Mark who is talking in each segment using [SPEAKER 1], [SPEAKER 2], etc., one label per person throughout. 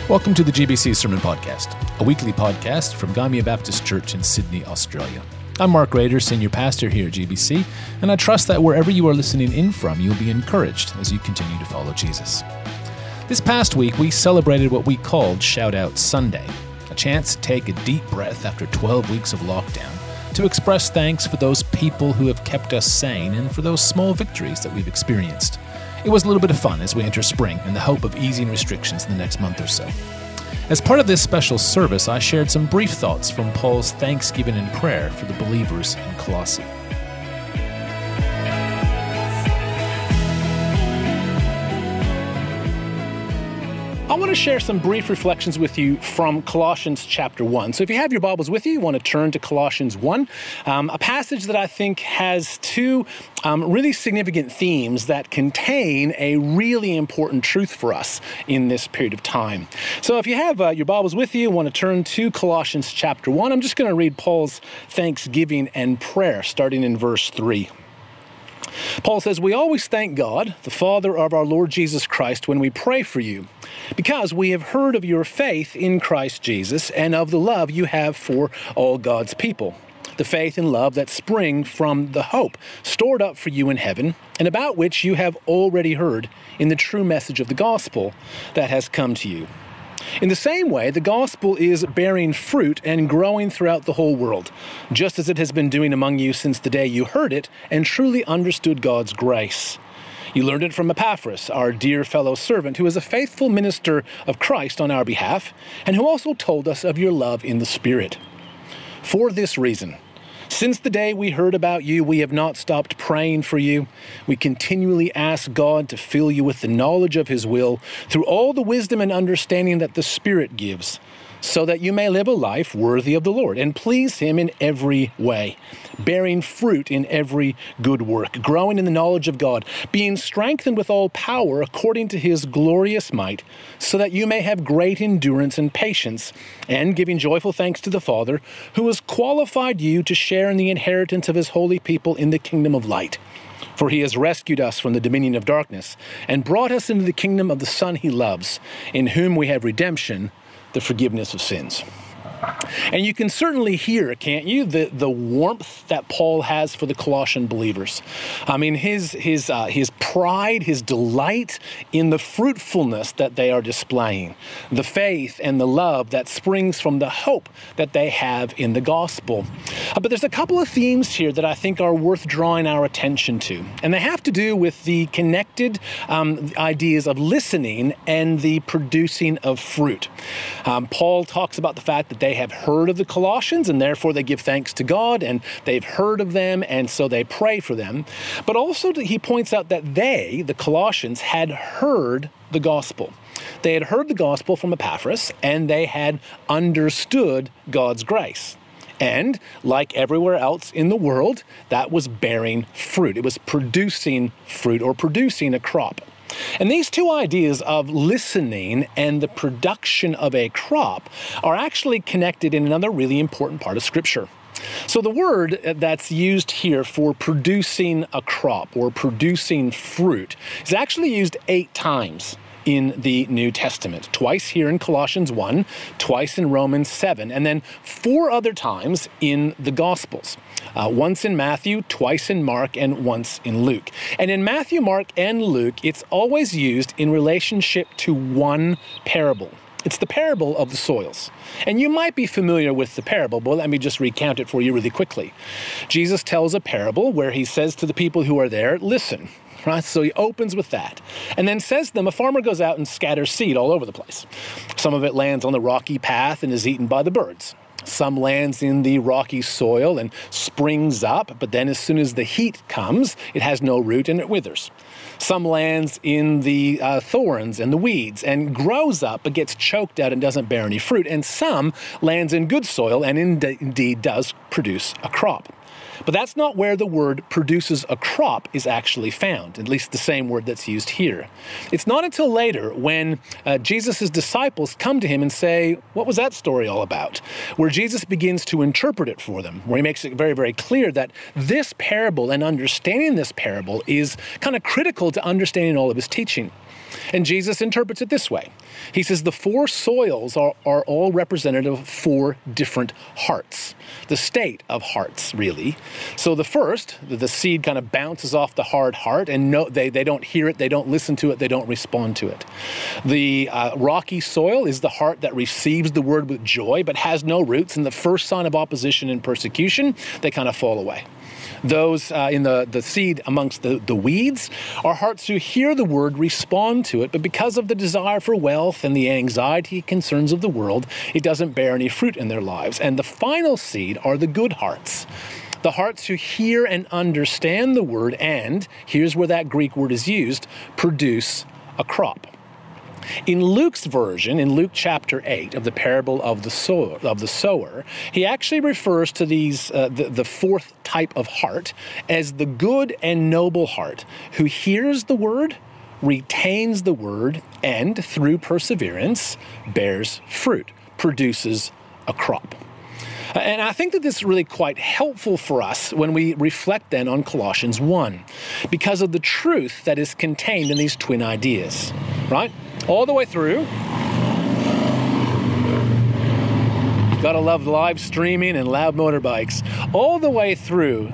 [SPEAKER 1] Welcome to the GBC Sermon Podcast, a weekly podcast from Gymea Baptist Church in Sydney, Australia. I'm Mark Rader, Senior Pastor here at GBC, and I trust that wherever you are listening in from, you'll be encouraged as you continue to follow Jesus. This past week, we celebrated what we called Shout Out Sunday, a chance to take a deep breath after 12 weeks of lockdown, to express thanks for those people who have kept us sane and for those small victories that we've experienced. It was a little bit of fun as we enter spring in the hope of easing restrictions in the next month or so. As part of this special service, I shared some brief thoughts from Paul's thanksgiving and prayer for the believers in Colossae. I want to share some brief reflections with you from Colossians chapter 1. So if you have your Bibles with you want to turn to Colossians 1, a passage that I think has two really significant themes that contain a really important truth for us in this period of time. So if you have your Bibles with you, want to turn to Colossians chapter 1, I'm just going to read Paul's thanksgiving and prayer starting in verse 3. Paul says, "We always thank God, the Father of our Lord Jesus Christ, when we pray for you, because we have heard of your faith in Christ Jesus and of the love you have for all God's people, the faith and love that spring from the hope stored up for you in heaven, and about which you have already heard in the true message of the gospel that has come to you. In the same way, the gospel is bearing fruit and growing throughout the whole world, just as it has been doing among you since the day you heard it and truly understood God's grace. You learned it from Epaphras, our dear fellow servant, who is a faithful minister of Christ on our behalf, and who also told us of your love in the Spirit. For this reason, since the day we heard about you, we have not stopped praying for you. We continually ask God to fill you with the knowledge of His will through all the wisdom and understanding that the Spirit gives, so that you may live a life worthy of the Lord and please Him in every way, bearing fruit in every good work, growing in the knowledge of God, being strengthened with all power according to His glorious might, so that you may have great endurance and patience, and giving joyful thanks to the Father, who has qualified you to share in the inheritance of His holy people in the kingdom of light. For He has rescued us from the dominion of darkness and brought us into the kingdom of the Son He loves, in whom we have redemption, the forgiveness of sins." And you can certainly hear, can't you, the warmth that Paul has for the Colossian believers. I mean, his pride, his delight in the fruitfulness that they are displaying, the faith and the love that springs from the hope that they have in the gospel. But there's a couple of themes here that I think are worth drawing our attention to, and they have to do with the connected ideas of listening and the producing of fruit. Paul talks about the fact that they have heard of the Colossians, and therefore they give thanks to God, and they've heard of them, and so they pray for them. But also he points out that they, the Colossians, had heard the gospel. They had heard the gospel from Epaphras, and they had understood God's grace. And like everywhere else in the world, that was bearing fruit. It was producing fruit or producing a crop. And these two ideas of listening and the production of a crop are actually connected in another really important part of Scripture. So the word that's used here for producing a crop or producing fruit is actually used 8 times in the New Testament. Twice here in Colossians 1, twice in Romans 7, and then 4 other times in the Gospels. Once in Matthew, twice in Mark, and once in Luke. And in Matthew, Mark, and Luke, it's always used in relationship to one parable. It's the parable of the soils. And you might be familiar with the parable, but let me just recount it for you really quickly. Jesus tells a parable where he says to the people who are there, "Listen." Right? So he opens with that and then says to them, a farmer goes out and scatters seed all over the place. Some of it lands on the rocky path and is eaten by the birds. Some lands in the rocky soil and springs up, but then as soon as the heat comes, it has no root and it withers. Some lands in the thorns and the weeds and grows up but gets choked out and doesn't bear any fruit. And some lands in good soil and indeed does produce a crop. But that's not where the word produces a crop is actually found, at least the same word that's used here. It's not until later when Jesus' disciples come to him and say, "What was that story all about?" Where Jesus begins to interpret it for them, where he makes it very, very clear that this parable and understanding this parable is kind of critical to understanding all of his teaching. And Jesus interprets it this way. He says the four soils are all representative of four different hearts, the state of hearts, really. So the first, the seed kind of bounces off the hard heart, and they don't hear it, they don't listen to it, they don't respond to it. The rocky soil is the heart that receives the word with joy, but has no roots, and the first sign of opposition and persecution, they kind of fall away. Those in the seed amongst the weeds are hearts who hear the word, respond to it, but because of the desire for wealth and the anxiety, concerns of the world, it doesn't bear any fruit in their lives. And the final seed are the good hearts, the hearts who hear and understand the word and, here's where that Greek word is used, produce a crop. In Luke's version, in Luke chapter 8 of the parable of the sower, he actually refers to these the fourth type of heart as the good and noble heart, who hears the word, retains the word, and through perseverance bears fruit, produces a crop. And I think that this is really quite helpful for us when we reflect then on Colossians 1, because of the truth that is contained in these twin ideas, right? All the way through. Gotta love live streaming and loud motorbikes. All the way through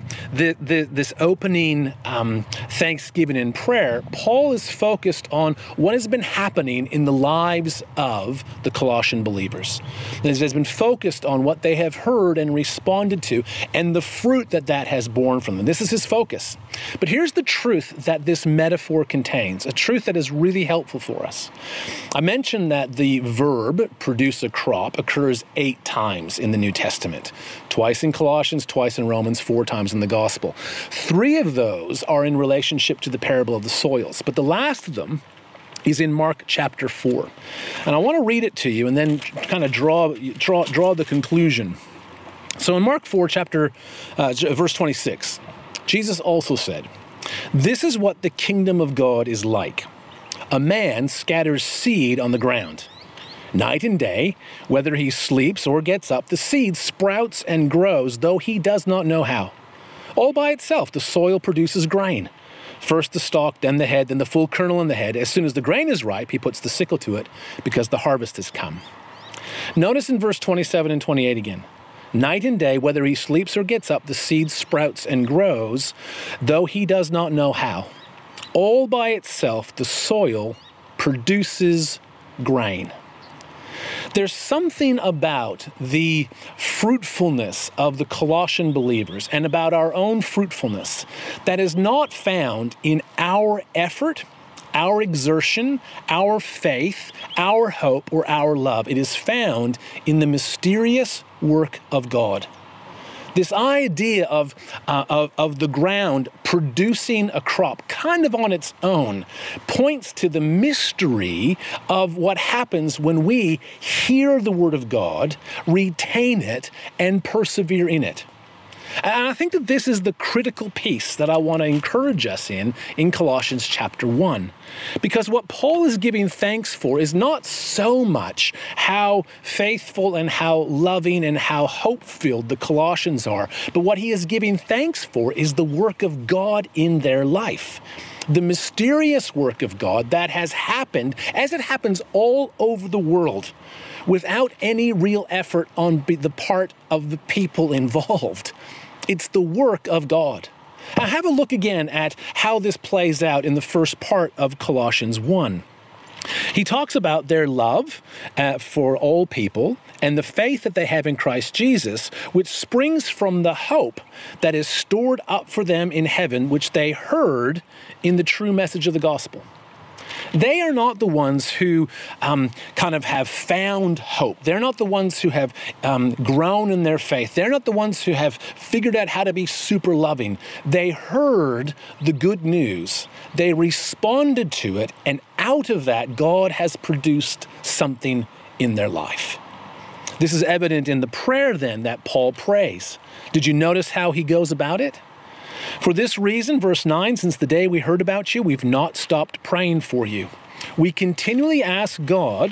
[SPEAKER 1] this opening Thanksgiving in prayer, Paul is focused on what has been happening in the lives of the Colossian believers. It has been focused on what they have heard and responded to and the fruit that has borne from them. This is his focus. But here's the truth that this metaphor contains, a truth that is really helpful for us. I mentioned that the verb produce a crop occurs 8 times in the New Testament. Twice in Colossians, twice in Romans, 4 times in the Gospel. 3 of those are in relationship to the parable of the soils, but the last of them is in Mark chapter 4. And I want to read it to you and then kind of draw the conclusion. So in Mark 4, verse 26, Jesus also said, "This is what the kingdom of God is like. A man scatters seed on the ground. Night and day, whether he sleeps or gets up, the seed sprouts and grows, though he does not know how. All by itself, the soil produces grain. First the stalk, then the head, then the full kernel in the head. As soon as the grain is ripe, he puts the sickle to it, because the harvest has come." Notice in verse 27 and 28 again. Night and day, whether he sleeps or gets up, the seed sprouts and grows, though he does not know how. All by itself, the soil produces grain. There's something about the fruitfulness of the Colossian believers and about our own fruitfulness that is not found in our effort, our exertion, our faith, our hope, or our love. It is found in the mysterious work of God. This idea of the ground producing a crop kind of on its own points to the mystery of what happens when we hear the word of God, retain it, and persevere in it. And I think that this is the critical piece that I want to encourage us in Colossians chapter 1. Because what Paul is giving thanks for is not so much how faithful and how loving and how hope-filled the Colossians are, but what he is giving thanks for is the work of God in their life. The mysterious work of God that has happened, as it happens all over the world, without any real effort on the part of the people involved. It's the work of God. Now have a look again at how this plays out in the first part of Colossians 1. He talks about their love for all people and the faith that they have in Christ Jesus, which springs from the hope that is stored up for them in heaven, which they heard in the true message of the gospel. They are not the ones who kind of have found hope. They're not the ones who have grown in their faith. They're not the ones who have figured out how to be super loving. They heard the good news. They responded to it, and out of that, God has produced something in their life. This is evident in the prayer then that Paul prays. Did you notice how he goes about it? "For this reason," verse 9, "since the day we heard about you, we've not stopped praying for you. We continually ask God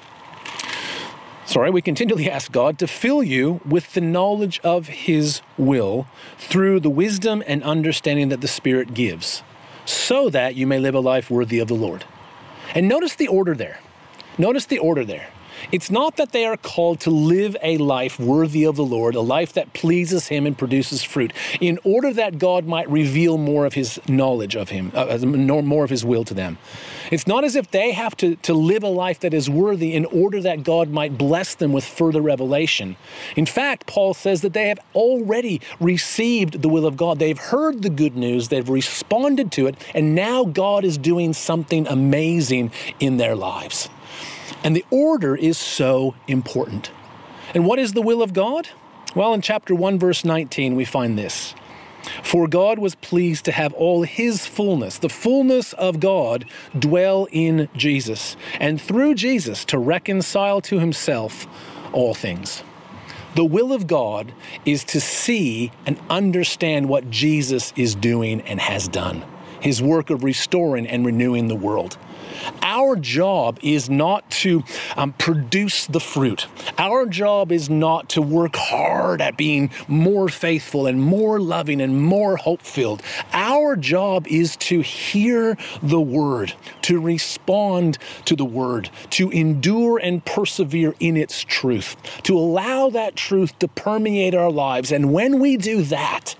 [SPEAKER 1] to fill you with the knowledge of his will through the wisdom and understanding that the Spirit gives, so that you may live a life worthy of the Lord." And notice the order there. Notice the order there. It's not that they are called to live a life worthy of the Lord, a life that pleases him and produces fruit, in order that God might reveal more of his knowledge of him, more of his will to them. It's not as if they have to live a life that is worthy in order that God might bless them with further revelation. In fact, Paul says that they have already received the will of God. They've heard the good news, they've responded to it, and now God is doing something amazing in their lives. And the order is so important. And what is the will of God? Well, in chapter 1, verse 19, we find this. For God was pleased to have all his fullness, the fullness of God, dwell in Jesus, and through Jesus to reconcile to himself all things. The will of God is to see and understand what Jesus is doing and has done, his work of restoring and renewing the world. Our job is not to produce the fruit. Our job is not to work hard at being more faithful and more loving and more hope-filled. Our job is to hear the word, to respond to the word, to endure and persevere in its truth, to allow that truth to permeate our lives. And when we do that,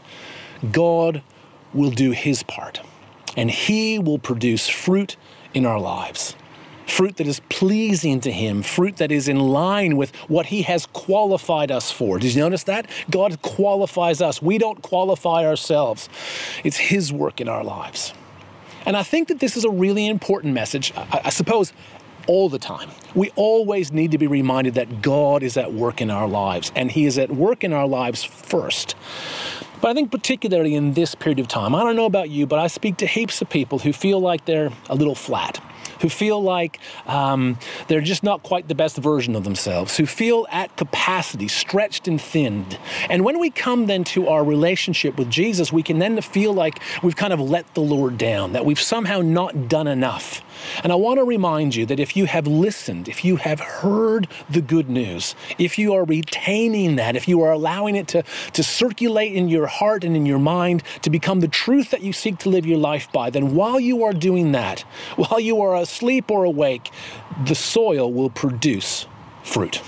[SPEAKER 1] God will do his part, and he will produce fruit in our lives. Fruit that is pleasing to him, fruit that is in line with what he has qualified us for. Did you notice that? God qualifies us. We don't qualify ourselves. It's his work in our lives. And I think that this is a really important message, I suppose, all the time. We always need to be reminded that God is at work in our lives, and he is at work in our lives first. But I think particularly in this period of time, I don't know about you, but I speak to heaps of people who feel like they're a little flat, who feel like they're just not quite the best version of themselves, who feel at capacity, stretched and thinned. And when we come then to our relationship with Jesus, we can then feel like we've kind of let the Lord down, that we've somehow not done enough. And I want to remind you that if you have listened, if you have heard the good news, if you are retaining that, if you are allowing it to circulate in your heart and in your mind to become the truth that you seek to live your life by, then while you are doing that, while you are asleep or awake, the soil will produce fruit.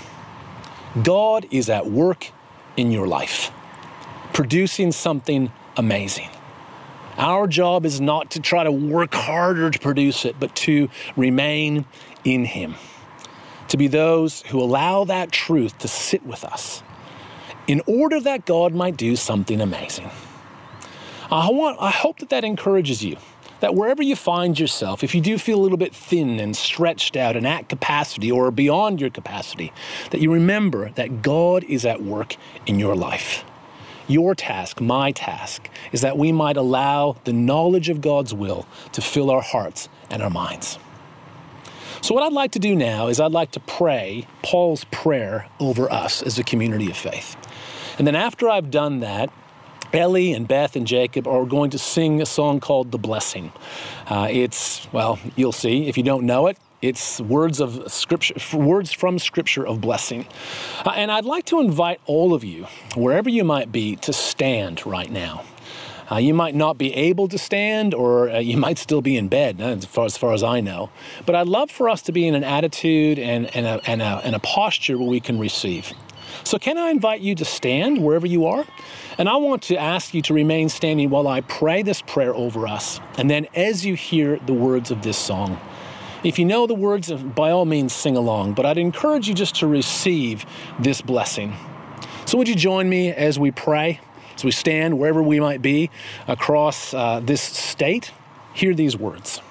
[SPEAKER 1] God is at work in your life, producing something amazing. Our job is not to try to work harder to produce it, but to remain in him, to be those who allow that truth to sit with us in order that God might do something amazing. I hope that encourages you, that wherever you find yourself, if you do feel a little bit thin and stretched out and at capacity or beyond your capacity, that you remember that God is at work in your life. Your task, my task, is that we might allow the knowledge of God's will to fill our hearts and our minds. So what I'd like to do now is I'd like to pray Paul's prayer over us as a community of faith. And then after I've done that, Ellie and Beth and Jacob are going to sing a song called The Blessing. You'll see. If you don't know it, it's words from Scripture of blessing. And I'd like to invite all of you, wherever you might be, to stand right now. You might not be able to stand, or you might still be in bed, as far as I know. But I'd love for us to be in an attitude and a posture where we can receive. So can I invite you to stand wherever you are? And I want to ask you to remain standing while I pray this prayer over us. And then as you hear the words of this song, if you know the words, by all means sing along. But I'd encourage you just to receive this blessing. So would you join me as we pray, as we stand wherever we might be across this state? Hear these words.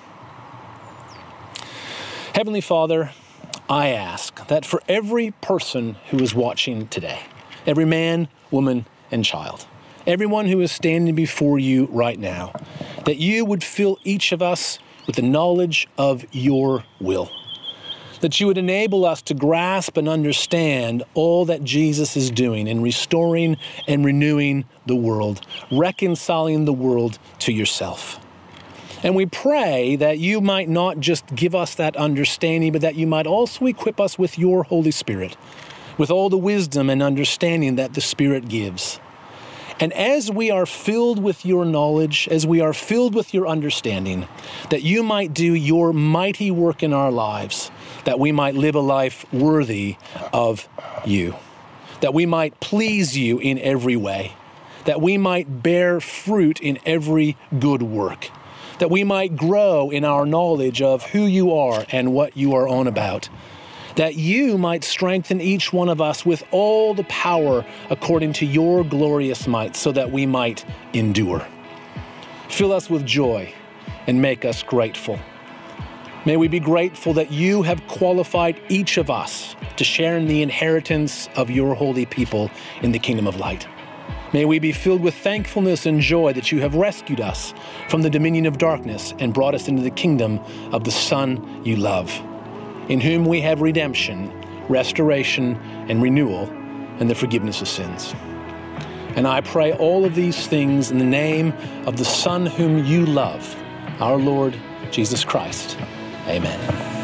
[SPEAKER 1] Heavenly Father, I ask that for every person who is watching today, every man, woman, and child, everyone who is standing before you right now, that you would fill each of us with the knowledge of your will, that you would enable us to grasp and understand all that Jesus is doing in restoring and renewing the world, reconciling the world to yourself. And we pray that you might not just give us that understanding, but that you might also equip us with your Holy Spirit, with all the wisdom and understanding that the Spirit gives. And as we are filled with your knowledge, as we are filled with your understanding, that you might do your mighty work in our lives, that we might live a life worthy of you, that we might please you in every way, that we might bear fruit in every good work, that we might grow in our knowledge of who you are and what you are on about, that you might strengthen each one of us with all the power according to your glorious might, so that we might endure. Fill us with joy and make us grateful. May we be grateful that you have qualified each of us to share in the inheritance of your holy people in the kingdom of light. May we be filled with thankfulness and joy that you have rescued us from the dominion of darkness and brought us into the kingdom of the Son you love, in whom we have redemption, restoration, and renewal, and the forgiveness of sins. And I pray all of these things in the name of the Son whom you love, our Lord Jesus Christ. Amen.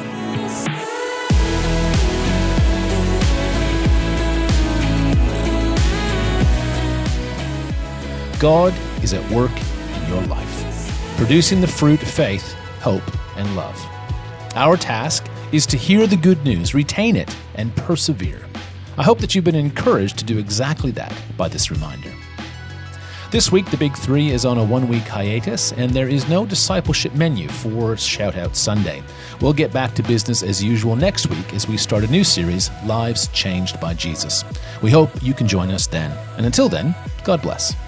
[SPEAKER 1] God is at work in your life, producing the fruit of faith, hope, and love. Our task is to hear the good news, retain it, and persevere. I hope that you've been encouraged to do exactly that by this reminder. This week, the Big Three is on a one-week hiatus, and there is no discipleship menu for Shout Out Sunday. We'll get back to business as usual next week as we start a new series, Lives Changed by Jesus. We hope you can join us then. And until then, God bless.